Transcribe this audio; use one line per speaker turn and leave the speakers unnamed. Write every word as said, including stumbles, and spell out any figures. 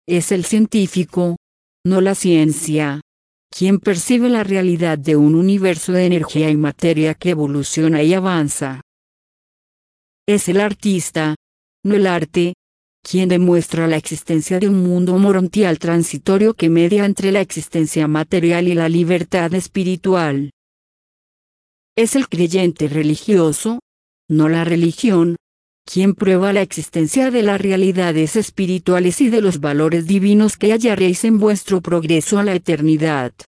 Es el científico, no la ciencia, quien percibe la realidad de un universo de energía y materia que evoluciona y avanza. Es el artista, no el arte, quien demuestra la existencia de un mundo morontial transitorio que media entre la existencia material y la libertad espiritual. Es el creyente religioso, no la religión, quien prueba la existencia de las realidades espirituales y de los valores divinos que hallaréis en vuestro progreso a la eternidad.